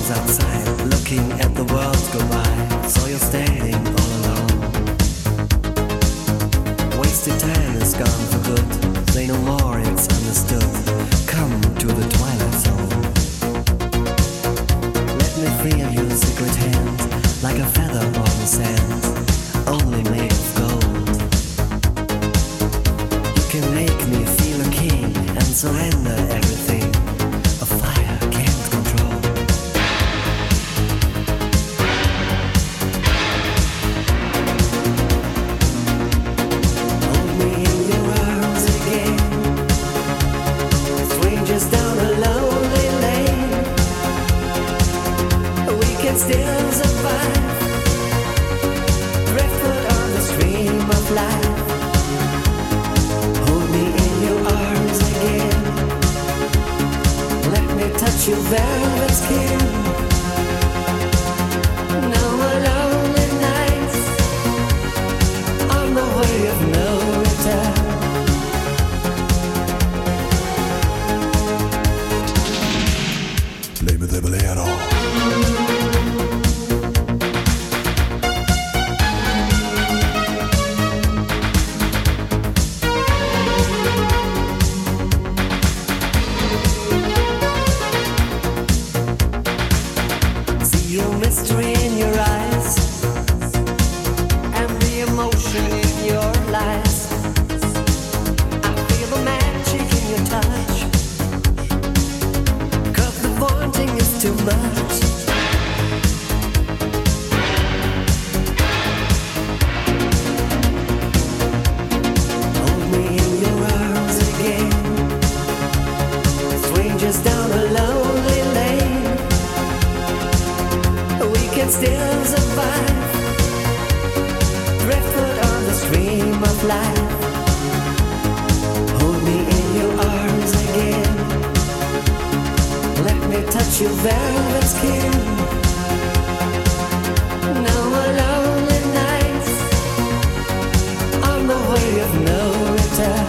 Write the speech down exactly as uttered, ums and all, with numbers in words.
outside, looking at the world go by. Saw you standing all alone. Wasted time is gone for good. Say no more, it's understood. Come to the twilight zone. Let me feel your secret hand, like a feather on the sand, only made of gold. You can make me feel a king and surrender everything a fire can't control. Hold me in your arms again, strangers down a lonely lane. We can still survive, driftwood on the stream of life. Hold me in your arms again, let me touch your velvet skin. No more lonely nights, on the way of no return. Leve det velero. Mystery in your eyes and the emotion in your lies. I feel the magic in your touch, 'cause the wanting is too much. Hold me in your arms again, strangers down a lonely lane. We can still survive, driftwood on the stream of life. Hold me in your arms again, let me touch your velvet skin. No more lonely nights, on the way of no return.